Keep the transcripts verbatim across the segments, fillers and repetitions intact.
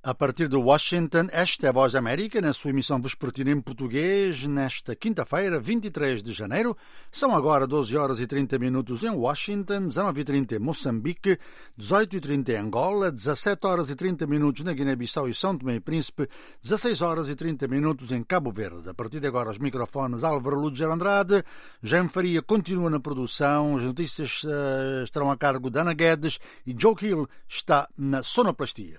A partir de Washington, esta é a Voz da América, na sua emissão vespertina em português, nesta quinta-feira, vinte e três de janeiro. São agora doze horas e trinta minutos em Washington, dezenove e trinta em Moçambique, dezoito e trinta em Angola, dezassete horas e trinta minutos na Guiné-Bissau e São Tomé e Príncipe, dezasseis horas e trinta minutos em Cabo Verde. A partir de agora, os microfones Álvaro Lúcio Andrade, Jean Faria continua na produção, as notícias uh, estarão a cargo de Ana Guedes e Joe Hill está na sonoplastia.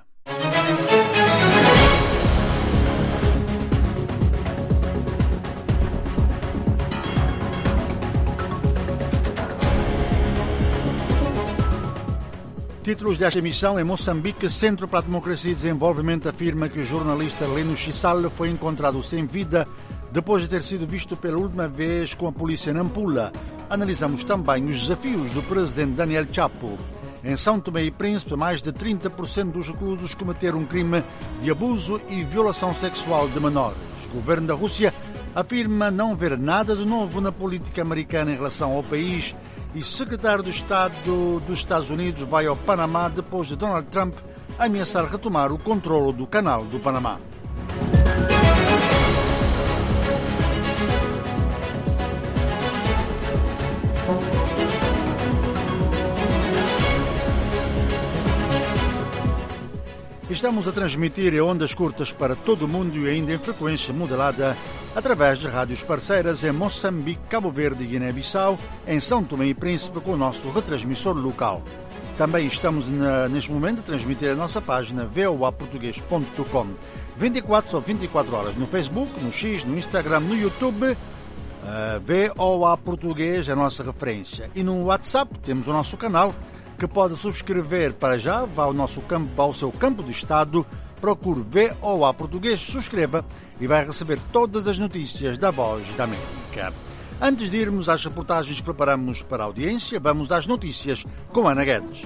Títulos desta emissão: em Moçambique, Centro para a Democracia e Desenvolvimento afirma que o jornalista Leno Chissal foi encontrado sem vida depois de ter sido visto pela última vez com a polícia em Nampula. Analisamos também os desafios do presidente Daniel Chapo. Em São Tomé e Príncipe, mais de trinta por cento dos reclusos cometeram um crime de abuso e violação sexual de menores. O governo da Rússia afirma não ver nada de novo na política americana em relação ao país e secretário de Estado dos Estados Unidos vai ao Panamá depois de Donald Trump ameaçar retomar o controle do Canal do Panamá. Estamos a transmitir em ondas curtas para todo o mundo e ainda em frequência modulada através de rádios parceiras em Moçambique, Cabo Verde e Guiné-Bissau, em São Tomé e Príncipe com o nosso retransmissor local. Também estamos na, neste momento a transmitir a nossa página v o a português ponto com. vinte e quatro ou vinte e quatro horas no Facebook, no X, no Instagram, no YouTube. Uh, V O A Português é a nossa referência. E no WhatsApp temos o nosso canal que pode subscrever para já, vá ao nosso campo, ao seu campo de estado, procure V O A Português, subscreva e vai receber todas as notícias da Voz da América. Antes de irmos às reportagens que preparamos para a audiência, vamos às notícias com Ana Guedes.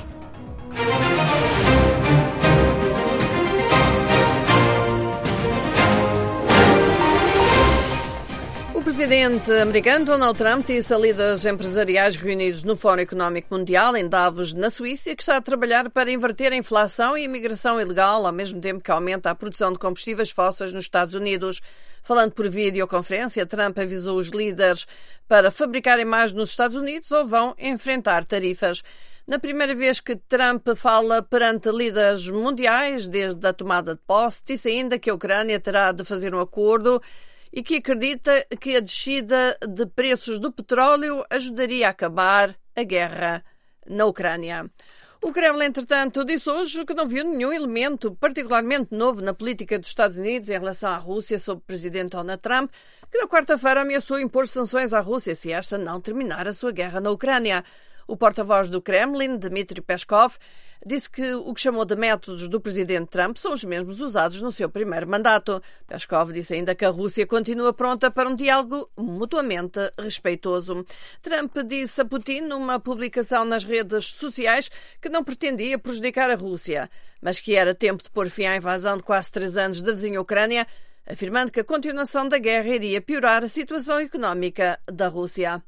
O presidente americano Donald Trump disse a líderes empresariais reunidos no Fórum Económico Mundial em Davos, na Suíça, que está a trabalhar para inverter a inflação e a imigração ilegal, ao mesmo tempo que aumenta a produção de combustíveis fósseis nos Estados Unidos. Falando por videoconferência, Trump avisou os líderes para fabricarem mais nos Estados Unidos ou vão enfrentar tarifas. Na primeira vez que Trump fala perante líderes mundiais desde a tomada de posse, disse ainda que a Ucrânia terá de fazer um acordo e que acredita que a descida de preços do petróleo ajudaria a acabar a guerra na Ucrânia. O Kremlin, entretanto, disse hoje que não viu nenhum elemento particularmente novo na política dos Estados Unidos em relação à Rússia sob o presidente Donald Trump, que na quarta-feira ameaçou impor sanções à Rússia se esta não terminar a sua guerra na Ucrânia. O porta-voz do Kremlin, Dmitry Peskov, disse que o que chamou de métodos do presidente Trump são os mesmos usados no seu primeiro mandato. Peskov disse ainda que a Rússia continua pronta para um diálogo mutuamente respeitoso. Trump disse a Putin numa publicação nas redes sociais que não pretendia prejudicar a Rússia, mas que era tempo de pôr fim à invasão de quase três anos da vizinha Ucrânia, afirmando que a continuação da guerra iria piorar a situação económica da Rússia.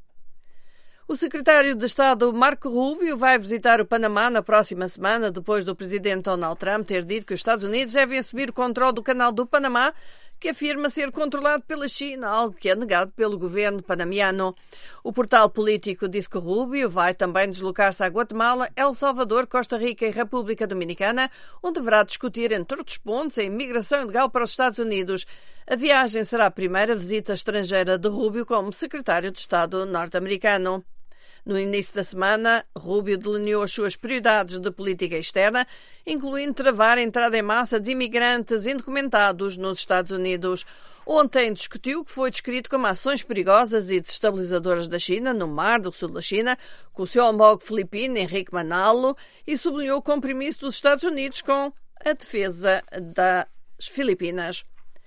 O secretário de Estado Marco Rubio vai visitar o Panamá na próxima semana, depois do presidente Donald Trump ter dito que os Estados Unidos devem assumir o controle do Canal do Panamá, que afirma ser controlado pela China, algo que é negado pelo governo panamiano. O portal político disse que Rubio vai também deslocar-se a Guatemala, El Salvador, Costa Rica e República Dominicana, onde deverá discutir, entre outros pontos, a imigração ilegal para os Estados Unidos. A viagem será a primeira visita estrangeira de Rubio como secretário de Estado norte-americano. No início da semana, Rubio delineou as suas prioridades de política externa, incluindo travar a entrada em massa de imigrantes indocumentados nos Estados Unidos. Ontem discutiu o que foi descrito como ações perigosas e desestabilizadoras da China no mar do sul da China, com o seu homólogo filipino, Henrique Manalo, e sublinhou o compromisso dos Estados Unidos com a defesa das Filipinas.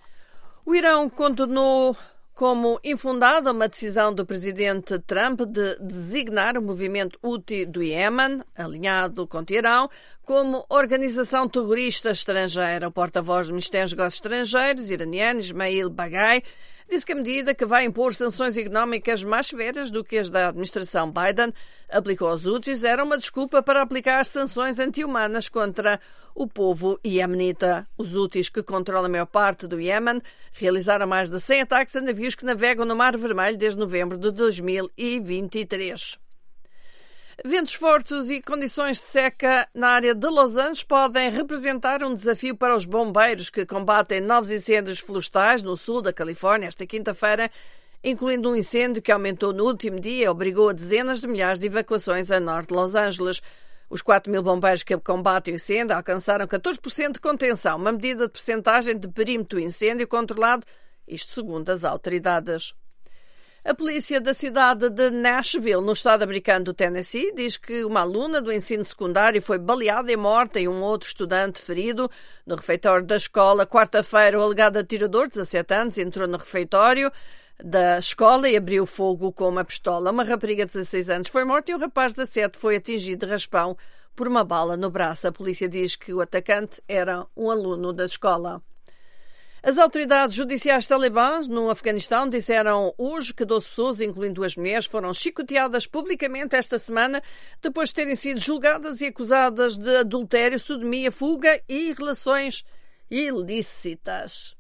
O Irão contornou como infundada uma decisão do presidente Trump de designar o movimento Houthi do Iêmen, alinhado com Teherão, como organização terrorista estrangeira. O porta-voz do Ministério dos Negócios Estrangeiros iraniano, Ismail Baghai, disse que a medida, que vai impor sanções económicas mais severas do que as da administração Biden aplicou aos Houthis, era uma desculpa para aplicar sanções anti-humanas contra o povo iemenita. Os Houthis, que controlam a maior parte do Iémen, realizaram mais de cem ataques a navios que navegam no Mar Vermelho desde novembro de dois mil e vinte e três. Ventos fortes e condições de seca na área de Los Angeles podem representar um desafio para os bombeiros que combatem novos incêndios florestais no sul da Califórnia esta quinta-feira, incluindo um incêndio que aumentou no último dia e obrigou a dezenas de milhares de evacuações a norte de Los Angeles. Os quatro mil bombeiros que combatem o incêndio alcançaram catorze por cento de contenção, uma medida de percentagem de perímetro do incêndio controlado, isto segundo as autoridades. A polícia da cidade de Nashville, no estado americano do Tennessee, diz que uma aluna do ensino secundário foi baleada e morta e um outro estudante ferido no refeitório da escola. Quarta-feira, o alegado atirador, de dezassete anos, entrou no refeitório da escola e abriu fogo com uma pistola. Uma rapariga de dezasseis anos foi morta e um rapaz de dezassete foi atingido de raspão por uma bala no braço. A polícia diz que o atacante era um aluno da escola. As autoridades judiciais talibãs no Afeganistão disseram hoje que doze pessoas, incluindo duas mulheres, foram chicoteadas publicamente esta semana depois de terem sido julgadas e acusadas de adultério, sodomia, fuga e relações ilícitas.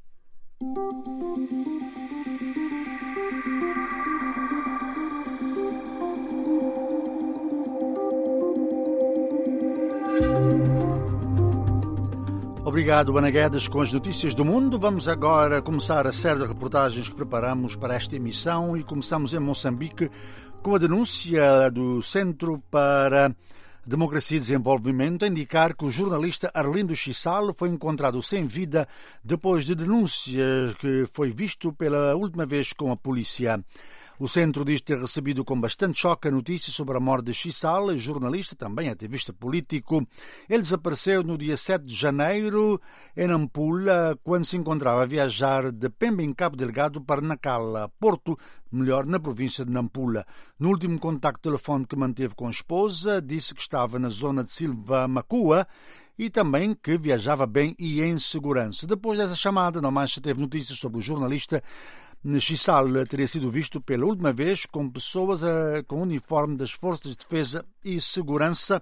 Obrigado, Ana Guedes, com as notícias do mundo. Vamos agora começar a série de reportagens que preparamos para esta emissão e começamos em Moçambique com a denúncia do Centro para Democracia e Desenvolvimento a indicar que o jornalista Arlindo Chissalo foi encontrado sem vida depois de denúncias que foi visto pela última vez com a polícia. O centro diz ter recebido com bastante choque a notícia sobre a morte de Chissalo, jornalista, também ativista político. Ele desapareceu no dia sete de janeiro em Nampula, quando se encontrava a viajar de Pemba, em Cabo Delgado, para Nacala, Porto, melhor, na província de Nampula. No último contacto telefónico que manteve com a esposa, disse que estava na zona de Silva Macua e também que viajava bem e em segurança. Depois dessa chamada, não mais se teve notícias sobre o jornalista. Chissalo teria sido visto pela última vez com pessoas uh, com uniforme das Forças de Defesa e Segurança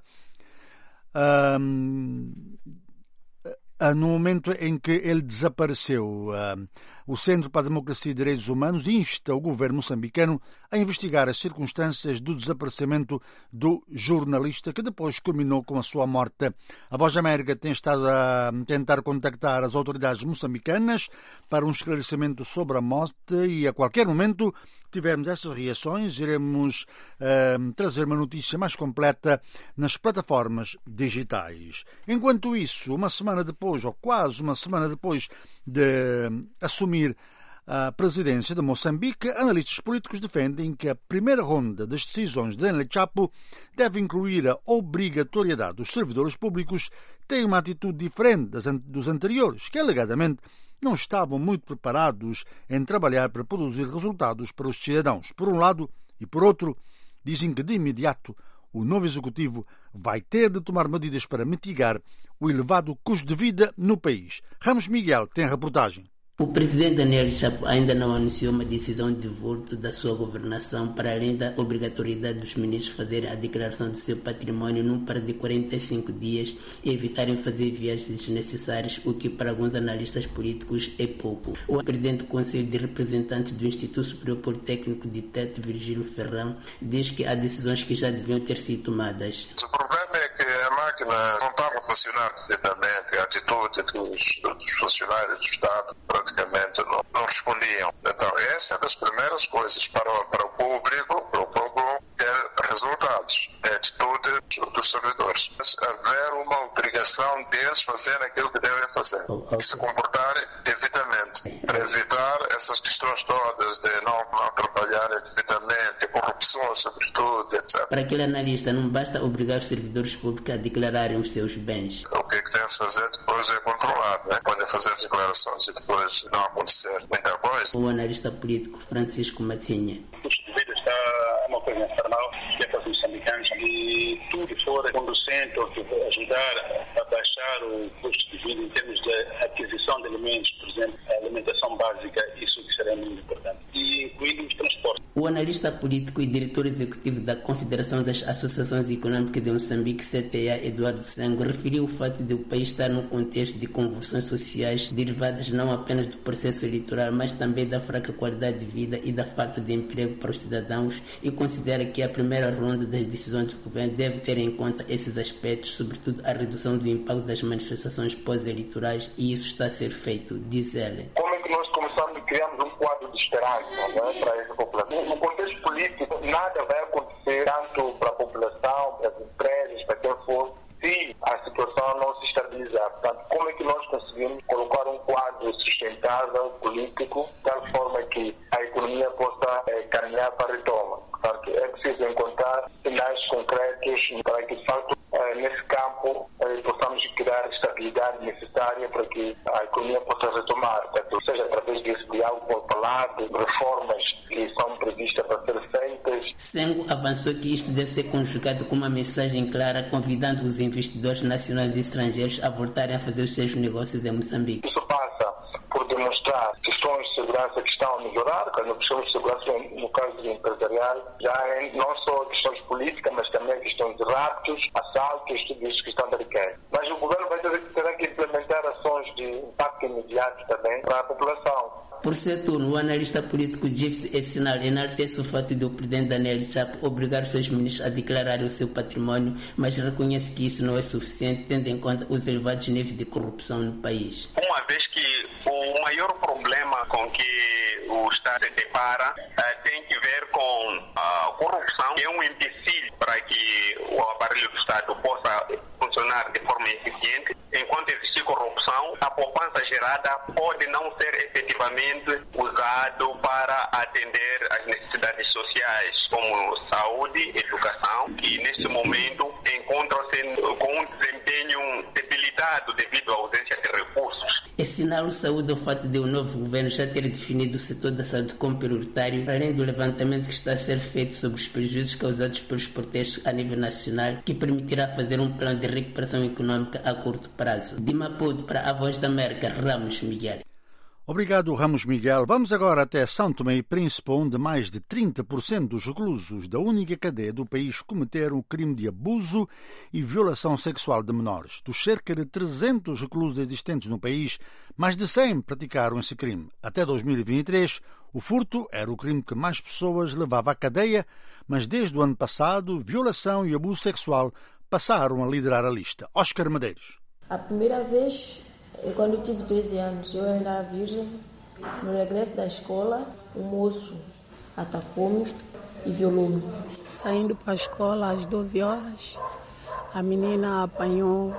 um, uh, no momento em que ele desapareceu. Uh, o Centro para a Democracia e Direitos Humanos insta o governo moçambicano a investigar as circunstâncias do desaparecimento do jornalista, que depois culminou com a sua morte. A Voz da América tem estado a tentar contactar as autoridades moçambicanas para um esclarecimento sobre a morte e a qualquer momento tivermos essas reações, iremos uh, trazer uma notícia mais completa nas plataformas digitais. Enquanto isso, uma semana depois, ou quase uma semana depois de assumir a presidência de Moçambique, analistas políticos defendem que a primeira ronda das decisões de Daniel Chapo deve incluir a obrigatoriedade dos servidores públicos terem uma atitude diferente das, dos anteriores, que alegadamente não estavam muito preparados em trabalhar para produzir resultados para os cidadãos. Por um lado, e por outro, dizem que de imediato o novo executivo vai ter de tomar medidas para mitigar o elevado custo de vida no país. Ramos Miguel tem a reportagem. O presidente Daniel Chapo ainda não anunciou uma decisão de voto da sua governação, para além da obrigatoriedade dos ministros fazerem a declaração do seu património num prazo de quarenta e cinco dias e evitarem fazer viagens desnecessárias, o que para alguns analistas políticos é pouco. O presidente do Conselho de Representantes do Instituto Superior Politécnico de Tete, Virgílio Ferrão, diz que há decisões que já deviam ter sido tomadas. O problema é que a máquina não estava a funcionar devidamente, a atitude dos, dos funcionários do Estado praticamente não, não respondiam. Então, essa é das primeiras coisas para o, para o público, para o povo, é resultados, é atitude dos servidores. Mas haver uma obrigação deles fazerem aquilo que devem fazer, e se comportarem devidamente, para evitar essas questões todas de não, não trabalharem devidamente, corrupção, sobretudo, etcétera. Para aquele analista, não basta obrigar os servidores públicos a declararem os seus bens. O que, é que tem de fazer depois é controlar, né? Podem fazer declarações e depois não acontecer muita coisa. O analista político Francisco Matinha. O custo de vida está uma coisa infernal, que é para os moçambicanos, e tudo que for conducente ou que ajudar a baixar o custo de vida em termos de aquisição de alimentos, por exemplo, a alimentação básica, isso que será muito importante. O analista político e diretor executivo da Confederação das Associações Econômicas de Moçambique, C T A, Eduardo Sengo, referiu o fato de o país estar num contexto de convulsões sociais derivadas não apenas do processo eleitoral, mas também da fraca qualidade de vida e da falta de emprego para os cidadãos, e considera que a primeira ronda das decisões do governo deve ter em conta esses aspectos, sobretudo a redução do impacto das manifestações pós-eleitorais, e isso está a ser feito, diz ele. Como é que nós começamos e criamos um quadro de esperança, né, para essa população? No contexto político, nada vai acontecer tanto para a população, para as empresas, para quem for, se a situação não se estabilizar. Portanto, como é que nós conseguimos colocar um quadro sustentável, político, de tal forma que a economia possa eh, caminhar para a retoma? Portanto, é preciso encontrar sinais concretos para que, de facto, eh, nesse campo, eh, possamos criar a estabilidade necessária para que a economia possa retomar, portanto, seja através desse diálogo falado, reformas que são previstas para ser feitas. Sengo avançou que isto deve ser conjugado com uma mensagem clara, convidando os investidores nacionais e estrangeiros a voltarem a fazer os seus negócios em Moçambique. Isso passa por demonstrar questões de segurança que estão a melhorar, quando questões de segurança, no caso empresarial, já é não só questões políticas, mas também questões de raptos, assaltos, tudo isso que estão a requerer. Mas o governo vai ter, ter que implementar ações de impacto imediato também para a população. Por setor, o analista político Gibbs Essinal enaltece o fato de o presidente Daniel Chapo obrigar os seus ministros a declararem o seu património, mas reconhece que isso não é suficiente, tendo em conta os elevados níveis de corrupção no país. Uma vez que o maior problema com que o Estado se depara uh, tem que ver com a corrupção, que é um empecilho para que o aparelho do Estado possa funcionar de forma eficiente. Enquanto existir corrupção, a poupança gerada pode não ser efetivamente usado para atender às necessidades sociais, como saúde, educação, que neste momento encontram-se com um desempenho debilitado devido à ausência de recursos. Assinala saúde o fato de o novo governo já ter definido o setor da saúde como prioritário, além do levantamento que está a ser feito sobre os prejuízos causados pelos protestos a nível nacional, que permitirá fazer um plano de recuperação econômica a curto prazo. De Maputo para a Voz da América, Ramos Miguel. Obrigado, Ramos Miguel. Vamos agora até São Tomé e Príncipe, onde mais de trinta por cento dos reclusos da única cadeia do país cometeram o crime de abuso e violação sexual de menores. Dos cerca de trezentos reclusos existentes no país, mais de cem praticaram esse crime. Até dois mil e vinte e três, o furto era o crime que mais pessoas levava à cadeia, mas desde o ano passado, violação e abuso sexual passaram a liderar a lista. Oscar Medeiros. A primeira vez, quando eu tive treze anos, eu ainda era virgem, no regresso da escola, o moço atacou-me e violou-me. Saindo para a escola às doze horas, a menina apanhou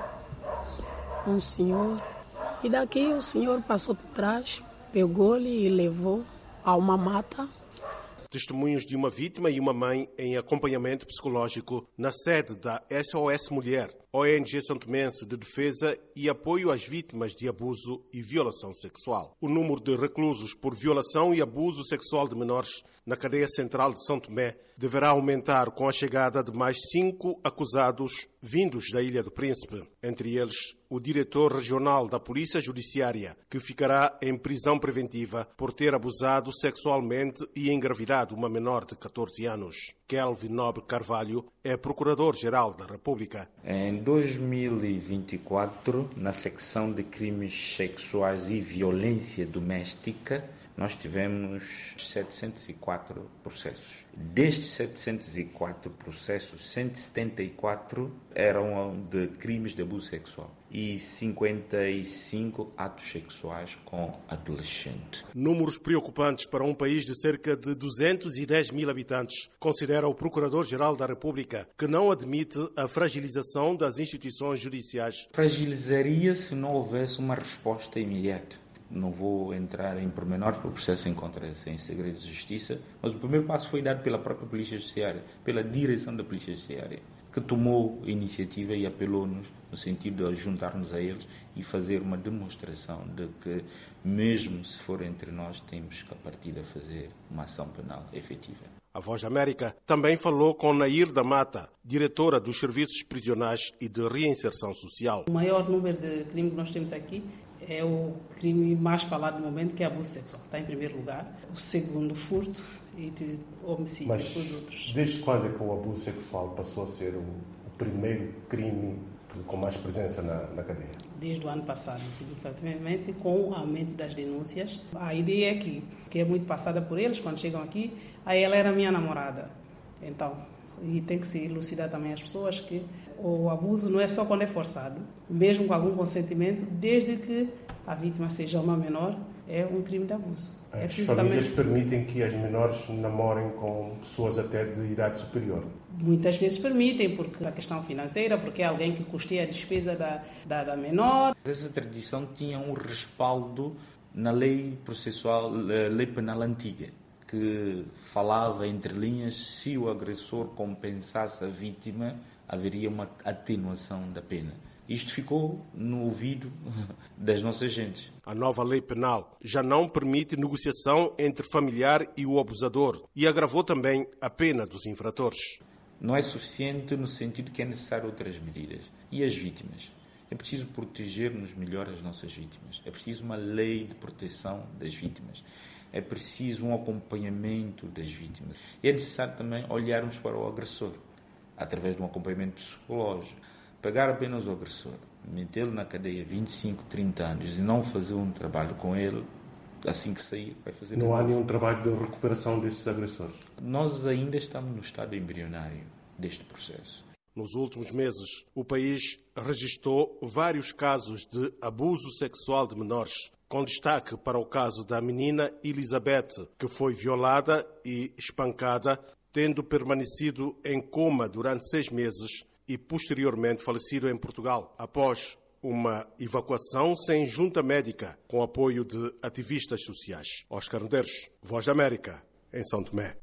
um senhor e daqui o senhor passou por trás, pegou-lhe e levou a uma mata. Testemunhos de uma vítima e uma mãe em acompanhamento psicológico na sede da S O S Mulher, O N G santomense de defesa e apoio às vítimas de abuso e violação sexual. O número de reclusos por violação e abuso sexual de menores na cadeia central de São Tomé deverá aumentar com a chegada de mais cinco acusados vindos da Ilha do Príncipe, entre eles o diretor regional da Polícia Judiciária, que ficará em prisão preventiva por ter abusado sexualmente e engravidado uma menor de catorze anos. Kelvin Nobre Carvalho é Procurador-Geral da República. Em dois mil e vinte e quatro, na secção de crimes sexuais e violência doméstica, nós tivemos setecentos e quatro processos. Destes setecentos e quatro processos, cento e setenta e quatro eram de crimes de abuso sexual e cinquenta e cinco atos sexuais com adolescente. Números preocupantes para um país de cerca de duzentos e dez mil habitantes, considera o Procurador-Geral da República, que não admite a fragilização das instituições judiciais. Fragilizaria se não houvesse uma resposta imediata. Não vou entrar em pormenores, porque o processo encontra-se em segredo de justiça, mas o primeiro passo foi dado pela própria Polícia Judiciária, pela direção da Polícia Judiciária, que tomou a iniciativa e apelou-nos no sentido de juntar-nos a eles e fazer uma demonstração de que, mesmo se for entre nós, temos que, a partir de fazer uma ação penal efetiva. A Voz da América também falou com Nair da Mata, diretora dos Serviços Prisionais e de Reinserção Social. O maior número de crimes que nós temos aqui é o crime mais falado no momento, que é abuso sexual. Está em primeiro lugar. O segundo, furto. e de homicídio Mas com os outros. Desde quando é que o abuso sexual passou a ser o, o primeiro crime com mais presença na, na cadeia? Desde o ano passado, significativamente, com o aumento das denúncias. A ideia é que, que é muito passada por eles quando chegam aqui. Aí ela era minha namorada. Então, e tem que se elucidar também as pessoas que o abuso não é só quando é forçado, mesmo com algum consentimento, desde que a vítima seja uma menor, é um crime de abuso. As é famílias também... permitem que as menores namorem com pessoas até de idade superior? Muitas vezes permitem, porque a questão financeira, porque é alguém que custeia a despesa da, da, da menor. Essa tradição tinha um respaldo na lei processual, lei penal antiga, que falava entre linhas, se o agressor compensasse a vítima, haveria uma atenuação da pena. Isto ficou no ouvido das nossas gentes. A nova lei penal já não permite negociação entre familiar e o abusador e agravou também a pena dos infratores. Não é suficiente no sentido que é necessário outras medidas. E as vítimas? É preciso protegermos melhor as nossas vítimas. É preciso uma lei de proteção das vítimas. É preciso um acompanhamento das vítimas. E é necessário também olharmos para o agressor, através de um acompanhamento psicológico. Pegar apenas o agressor, metê-lo na cadeia vinte e cinco, trinta anos e não fazer um trabalho com ele, assim que sair, vai fazer... Não há nenhum trabalho de recuperação desses agressores? Nós ainda estamos no estado embrionário deste processo. Nos últimos meses, o país registrou vários casos de abuso sexual de menores, com destaque para o caso da menina Elizabeth, que foi violada e espancada, tendo permanecido em coma durante seis meses e posteriormente falecido em Portugal, após uma evacuação sem junta médica, com apoio de ativistas sociais. Oscar Medeiros, Voz da América, em São Tomé.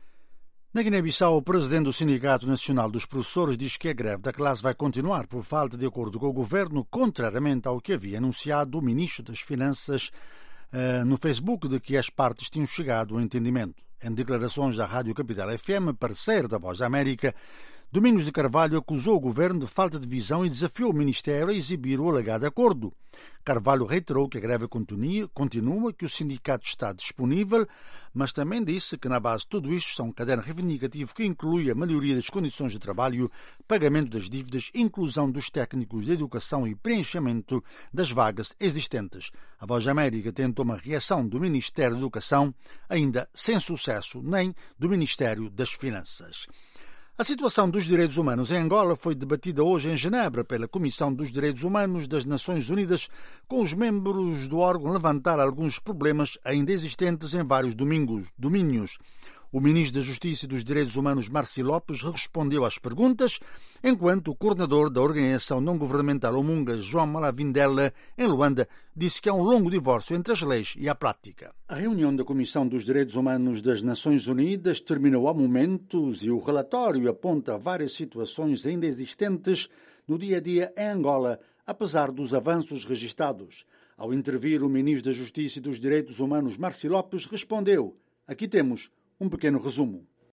Na Guiné-Bissau, o presidente do Sindicato Nacional dos Professores diz que a greve da classe vai continuar por falta de acordo com o governo, contrariamente ao que havia anunciado o ministro das Finanças uh, no Facebook, de que as partes tinham chegado ao entendimento. Em declarações da Rádio Capital F M, parceiro da Voz da América, Domingos de Carvalho acusou o governo de falta de visão e desafiou o Ministério a exibir o alegado acordo. Carvalho reiterou que a greve continua, que o sindicato está disponível, mas também disse que na base de tudo isto está um caderno reivindicativo que inclui a melhoria das condições de trabalho, pagamento das dívidas, inclusão dos técnicos de educação e preenchimento das vagas existentes. A Voz da América tentou uma reação do Ministério da Educação, ainda sem sucesso, nem do Ministério das Finanças. A situação dos direitos humanos em Angola foi debatida hoje em Genebra pela Comissão dos Direitos Humanos das Nações Unidas, com os membros do órgão levantar alguns problemas ainda existentes em vários domingos, domínios. O ministro da Justiça e dos Direitos Humanos, Marci Lopes, respondeu às perguntas, enquanto o coordenador da organização não-governamental Omunga, João Malavindela, em Luanda, disse que há um longo divórcio entre as leis e a prática. A reunião da Comissão dos Direitos Humanos das Nações Unidas terminou há momentos e o relatório aponta várias situações ainda existentes no dia-a-dia em Angola, apesar dos avanços registados. Ao intervir, o ministro da Justiça e dos Direitos Humanos, Marci Lopes, respondeu: aqui temos um pequeno resumo.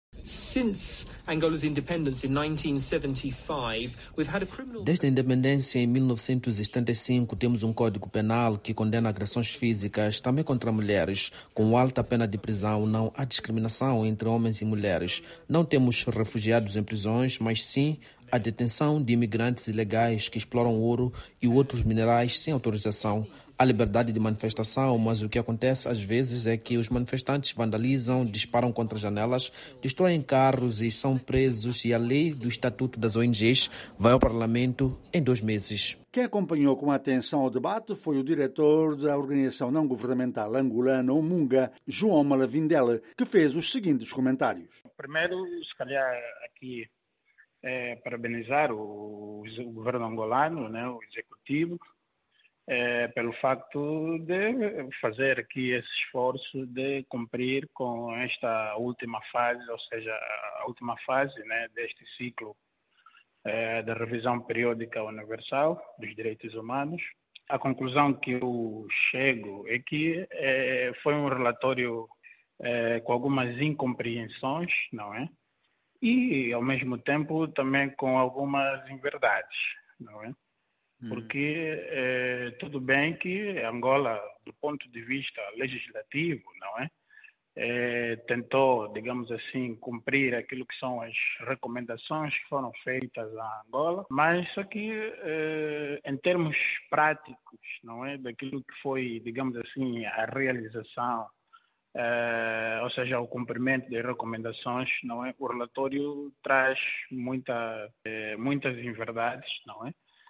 Desde a independência em mil novecentos e setenta e cinco, temos um código penal que condena agressões físicas, também contra mulheres, com alta pena de prisão. Não há discriminação entre homens e mulheres. Não temos refugiados em prisões, mas sim a detenção de imigrantes ilegais que exploram ouro e outros minerais sem autorização. Há liberdade de manifestação, mas o que acontece às vezes é que os manifestantes vandalizam, disparam contra janelas, destroem carros e são presos, e a lei do Estatuto das O N Gs vai ao Parlamento em dois meses. Quem acompanhou com atenção o debate foi o diretor da organização não-governamental angolana Omunga, João Malavindela, que fez os seguintes comentários. Primeiro, se calhar aqui é parabenizar o, o governo angolano, né, o executivo, É, pelo facto de fazer aqui esse esforço de cumprir com esta última fase, ou seja, a última fase, né, deste ciclo é, da revisão periódica universal dos direitos humanos. A conclusão que eu chego é que é, foi um relatório é, com algumas incompreensões, não é? E, ao mesmo tempo, também com algumas inverdades, não é? Porque é, tudo bem que Angola, do ponto de vista legislativo, não é, eh, tentou, digamos assim, cumprir aquilo que são as recomendações que foram feitas a Angola, mas só que eh, em termos práticos, não é, daquilo que foi, digamos assim, a realização, eh, ou seja, o cumprimento das recomendações, não é, o relatório traz muita, eh, muitas inverdades, não é?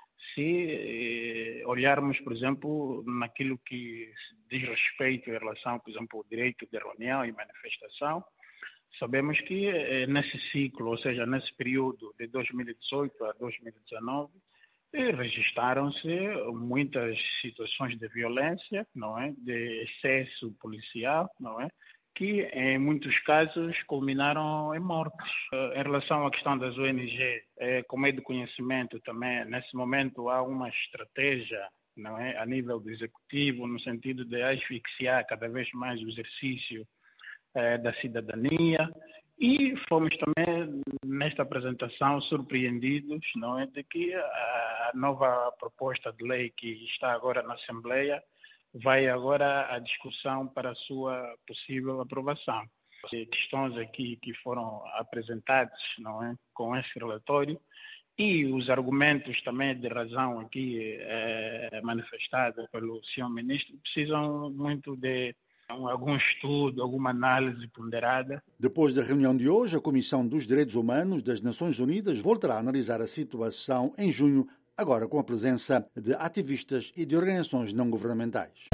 Se eh, olharmos, por exemplo, naquilo que diz respeito em relação, por exemplo, ao direito de reunião e manifestação, sabemos que eh, nesse ciclo, ou seja, nesse período de dois mil e dezoito a dois mil e dezenove, eh, registaram-se muitas situações de violência, não é, de excesso policial, não é, que em muitos casos culminaram em mortes. Em relação à questão das O N G, como é de conhecimento também, nesse momento há uma estratégia, não é, a nível do executivo, no sentido de asfixiar cada vez mais o exercício eh, da cidadania, e fomos também, nesta apresentação, surpreendidos, não é, de que a nova proposta de lei que está agora na Assembleia vai agora à discussão para a sua possível aprovação. Questões aqui que foram apresentadas, não é, com esse relatório, e os argumentos também de razão aqui eh, manifestados pelo senhor Ministro precisam muito de algum estudo, alguma análise ponderada. Depois da reunião de hoje, a Comissão dos Direitos Humanos das Nações Unidas voltará a analisar a situação em junho, agora com a presença de ativistas e de organizações não governamentais.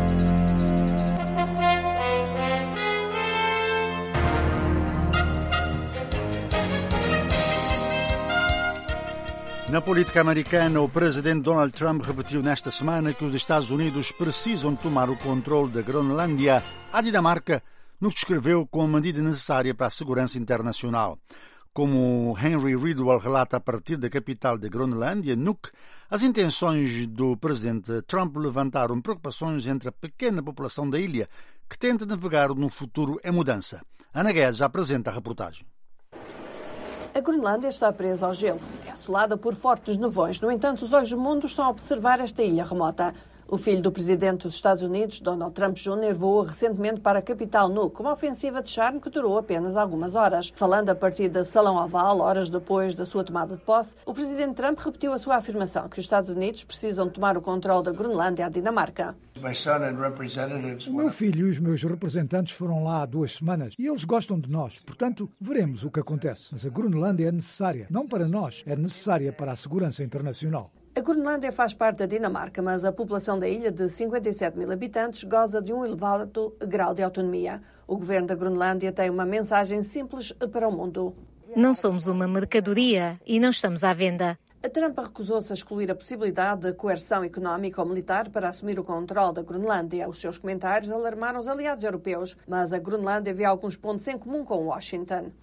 Na política americana, o presidente Donald Trump repetiu nesta semana que os Estados Unidos precisam tomar o controle da Groenlândia à Dinamarca, no que descreveu como medida necessária para a segurança internacional. Como Henry Ridwell relata a partir da capital da Groenlândia, Nuuk, as intenções do presidente Trump levantaram preocupações entre a pequena população da ilha, que tenta navegar num futuro em mudança. Ana Guedes apresenta a reportagem. A Groenlândia está presa ao gelo. É assolada por fortes nevões. No entanto, os olhos do mundo estão a observar esta ilha remota. O filho do presidente dos Estados Unidos, Donald Trump Júnior, voou recentemente para a capital Nuuk, uma ofensiva de charme que durou apenas algumas horas. Falando a partir do Salão Oval, horas depois da sua tomada de posse, o presidente Trump repetiu a sua afirmação que os Estados Unidos precisam tomar o controle da Groenlândia à Dinamarca. O meu filho e os meus representantes foram lá há duas semanas e eles gostam de nós. Portanto, veremos o que acontece. Mas a Groenlândia é necessária, não para nós, é necessária para a segurança internacional. A Groenlândia faz parte da Dinamarca, mas a população da ilha, de cinquenta e sete mil habitantes, goza de um elevado grau de autonomia. O governo da Groenlândia tem uma mensagem simples para o mundo. Não somos uma mercadoria e não estamos à venda. A Trump recusou-se a excluir a possibilidade de coerção económica ou militar para assumir o controle da Groenlândia. Os seus comentários alarmaram os aliados europeus, mas a Groenlândia vê alguns pontos em comum com Washington.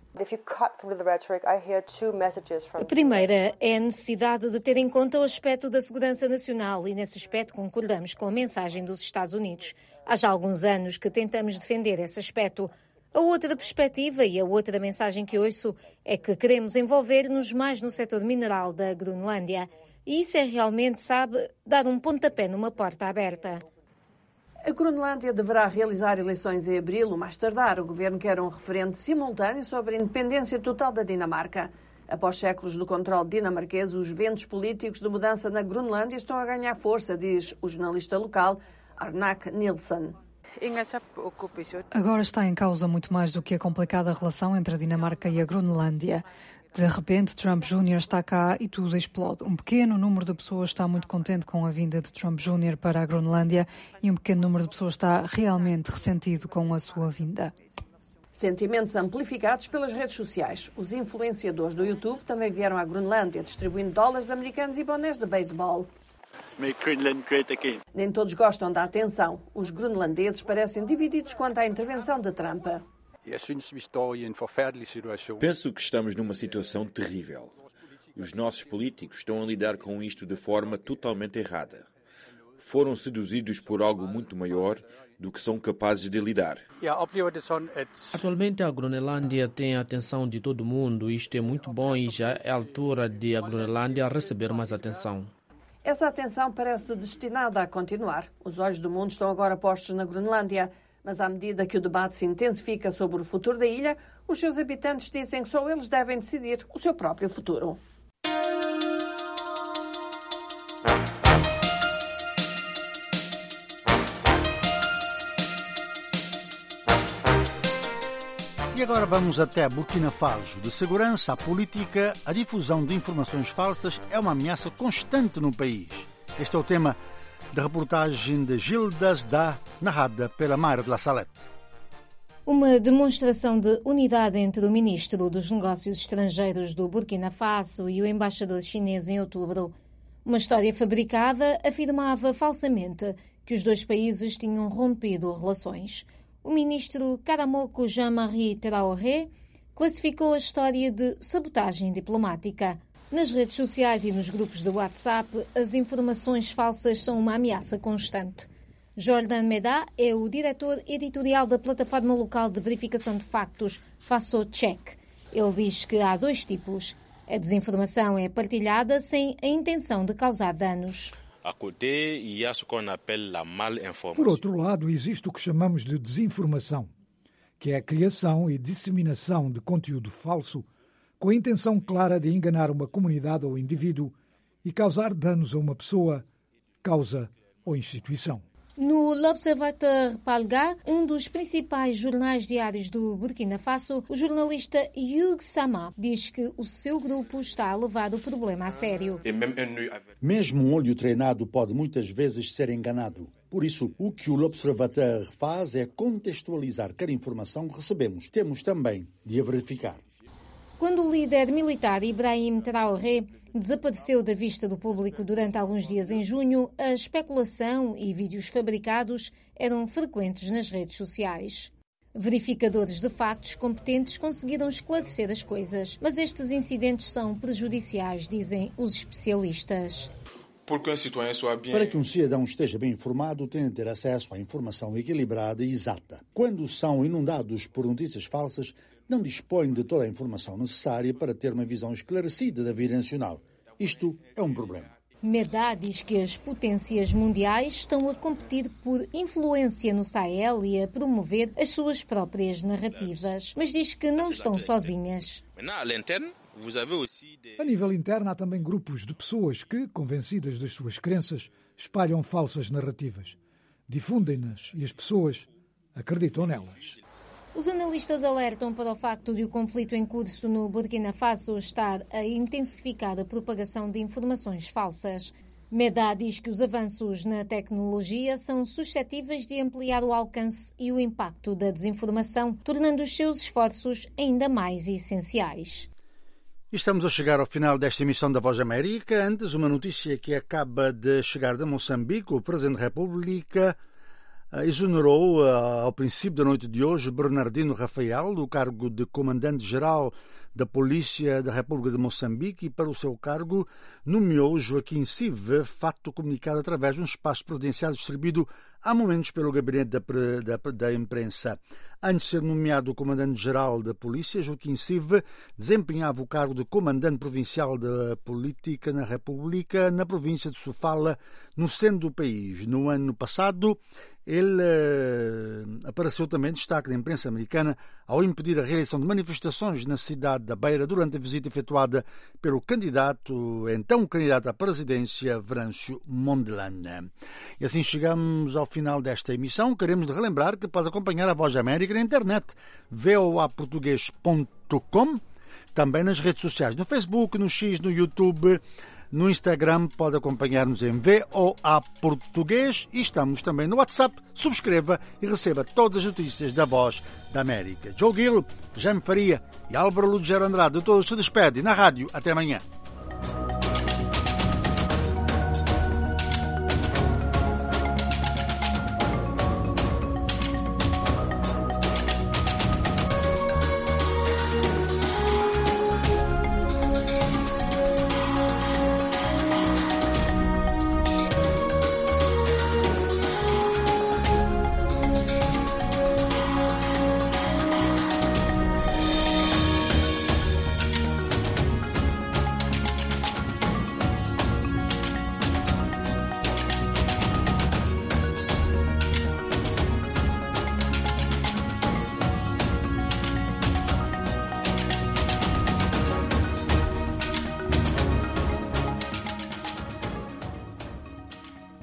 A primeira é a necessidade de ter em conta o aspecto da segurança nacional e, nesse aspecto, concordamos com a mensagem dos Estados Unidos. Há já alguns anos que tentamos defender esse aspecto. A outra perspectiva e a outra mensagem que ouço é que queremos envolver-nos mais no setor mineral da Groenlândia. E isso é realmente, sabe, dar um pontapé numa porta aberta. A Groenlândia deverá realizar eleições em abril, o mais tardar. O governo quer um referendo simultâneo sobre a independência total da Dinamarca. Após séculos do controle dinamarquês, os ventos políticos de mudança na Groenlândia estão a ganhar força, diz o jornalista local Arnak Nielsen. Agora está em causa muito mais do que a complicada relação entre a Dinamarca e a Groenlândia. De repente, Trump Júnior está cá e tudo explode. Um pequeno número de pessoas está muito contente com a vinda de Trump Júnior para a Groenlândia e um pequeno número de pessoas está realmente ressentido com a sua vinda. Sentimentos amplificados pelas redes sociais. Os influenciadores do YouTube também vieram à Groenlândia, distribuindo dólares americanos e bonés de beisebol. Make Greenland great again. Nem todos gostam da atenção. Os groenlandeses parecem divididos quanto à intervenção de Trump. Penso que estamos numa situação terrível. Os nossos políticos estão a lidar com isto de forma totalmente errada. Foram seduzidos por algo muito maior do que são capazes de lidar. Atualmente a Groenlândia tem a atenção de todo mundo. Isto é muito bom e já é a altura de a Groenlândia receber mais atenção. Essa atenção parece destinada a continuar. Os olhos do mundo estão agora postos na Groenlândia, Mas à medida que o debate se intensifica sobre o futuro da ilha, os seus habitantes dizem que só eles devem decidir o seu próprio futuro. E agora vamos até Burkina Faso. De segurança à política, a difusão de informações falsas é uma ameaça constante no país. Este é o tema da reportagem de Gildas da, narrada pela Mayra de la Salette. Uma demonstração de unidade entre o ministro dos Negócios Estrangeiros do Burkina Faso e o embaixador chinês em outubro. Uma história fabricada afirmava falsamente que os dois países tinham rompido relações. O ministro Karamoko Jean-Marie Traoré classificou a história de sabotagem diplomática. Nas redes sociais e nos grupos de WhatsApp, as informações falsas são uma ameaça constante. Jordan Meda é o diretor editorial da plataforma local de verificação de factos FasoCheck. Ele diz que há dois tipos. A desinformação é partilhada sem a intenção de causar danos. Por outro lado, existe o que chamamos de desinformação, que é a criação e disseminação de conteúdo falso com a intenção clara de enganar uma comunidade ou indivíduo e causar danos a uma pessoa, causa ou instituição. No L'Observateur Palga, um dos principais jornais diários do Burkina Faso, o jornalista Hugues Sama diz que o seu grupo está a levar o problema a sério. Mesmo um olho treinado pode muitas vezes ser enganado. Por isso, o que o L'Observateur faz é contextualizar cada informação que recebemos. Temos também de a verificar. Quando o líder militar Ibrahim Traoré desapareceu da vista do público durante alguns dias em junho, a especulação e vídeos fabricados eram frequentes nas redes sociais. Verificadores de factos competentes conseguiram esclarecer as coisas, mas estes incidentes são prejudiciais, dizem os especialistas. Para que um cidadão esteja bem informado, tem de ter acesso à informação equilibrada e exata. Quando são inundados por notícias falsas, não dispõem de toda a informação necessária para ter uma visão esclarecida da vida nacional. Isto é um problema. Meda diz que as potências mundiais estão a competir por influência no Sahel e a promover as suas próprias narrativas, mas diz que não estão sozinhas. A nível interno, há também grupos de pessoas que, convencidas das suas crenças, espalham falsas narrativas, difundem-nas e as pessoas acreditam nelas. Os analistas alertam para o facto de o conflito em curso no Burkina Faso estar a intensificar a propagação de informações falsas. Meda diz que os avanços na tecnologia são suscetíveis de ampliar o alcance e o impacto da desinformação, tornando os seus esforços ainda mais essenciais. Estamos a chegar ao final desta emissão da Voz da América. Antes, uma notícia que acaba de chegar de Moçambique. O Presidente da República exonerou, ao princípio da noite de hoje, Bernardino Rafael do cargo de Comandante-Geral da Polícia da República de Moçambique e, para o seu cargo, nomeou Joaquim Sive, fato comunicado através de um espaço presidencial distribuído há momentos pelo gabinete da, da, da imprensa. Antes de ser nomeado Comandante-Geral da Polícia, Joaquim Sive desempenhava o cargo de Comandante Provincial da Política na República, na província de Sofala, no centro do país. No ano passado, ele uh, apareceu também em destaque da imprensa americana ao impedir a realização de manifestações na cidade da Beira durante a visita efetuada pelo candidato, então candidato à presidência, Venâncio Mondlane. E assim chegamos ao final desta emissão. Queremos de relembrar que pode acompanhar a Voz da América na internet, v o a português ponto com, também nas redes sociais, no Facebook, no X, no YouTube, no Instagram. Pode acompanhar-nos em V O A Português e estamos também no WhatsApp. Subscreva e receba todas as notícias da Voz da América. Joe Gill, Jaime Faria e Álvaro Lugero Andrade, todos se despedem na rádio. Até amanhã.